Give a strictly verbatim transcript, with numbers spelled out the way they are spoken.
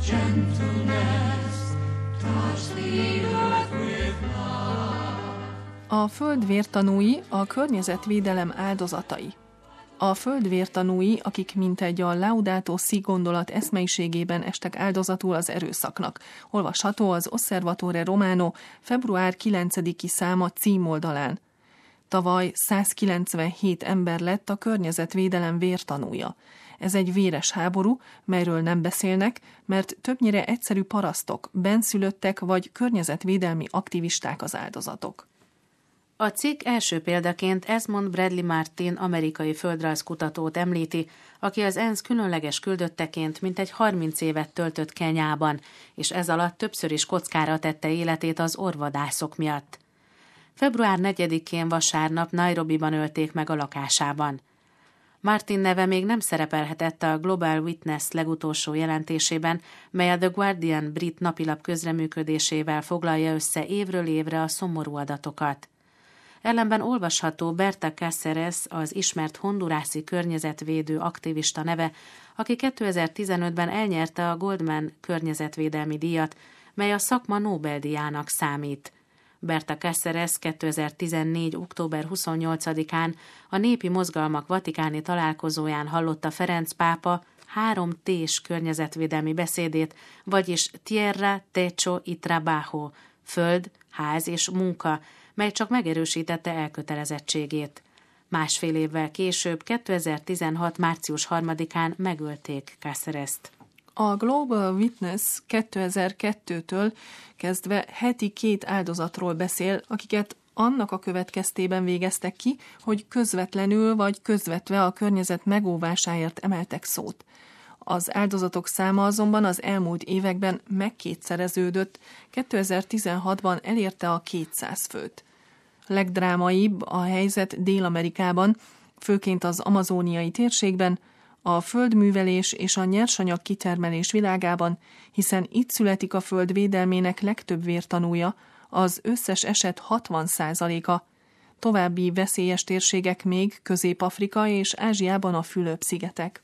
A föld vértanúi a környezetvédelem áldozatai. A föld vértanúi, akik mintegy a Laudato Si gondolat eszmeiségében estek áldozatul az erőszaknak. Olvasható az Osservatore Romano február kilencediki száma címoldalán. Tavaly százkilencvenhét ember lett a környezetvédelem vértanúja. Ez egy véres háború, melyről nem beszélnek, mert többnyire egyszerű parasztok, bennszülöttek vagy környezetvédelmi aktivisták az áldozatok. A cikk első példaként Esmond Bradley Martin amerikai földrajzkutatót említi, aki az ENSZ különleges küldötteként mintegy harminc évet töltött Kenyában, és ez alatt többször is kockára tette életét az orvadászok miatt. február negyedikén vasárnap Nairobiban ölték meg a lakásában. Martin neve még nem szerepelhetett a Global Witness legutolsó jelentésében, mely a The Guardian brit napilap közreműködésével foglalja össze évről évre a szomorú adatokat. Ellenben olvasható Berta Cáceres, az ismert hondurászi környezetvédő aktivista neve, aki kétezer-tizenötben elnyerte a Goldman környezetvédelmi díjat, mely a szakma Nobel-díjának számít. Berta Cáceres kétezer-tizennégy. október huszonnyolcadikán a Népi Mozgalmak vatikáni találkozóján hallotta Ferenc pápa három T-s környezetvédelmi beszédét, vagyis Tierra, Techo y Trabajo, föld, ház és munka, mely csak megerősítette elkötelezettségét. Másfél évvel később, kétezer-tizenhat. március harmadikán megölték Cácerest. A Global Witness kétezer-kettőtől kezdve heti két áldozatról beszél, akiket annak a következtében végeztek ki, hogy közvetlenül vagy közvetve a környezet megóvásáért emeltek szót. Az áldozatok száma azonban az elmúlt években megkétszereződött, kétezer-tizenhatban elérte a kétszáz főt. Legdrámaibb a helyzet Dél-Amerikában, főként az amazóniai térségben, a földművelés és a nyersanyag kitermelés világában, hiszen itt születik a föld védelmének legtöbb vértanúja, az összes eset hatvan százaléka. További veszélyes térségek még Közép-Afrika és Ázsiában a Fülöp-szigetek.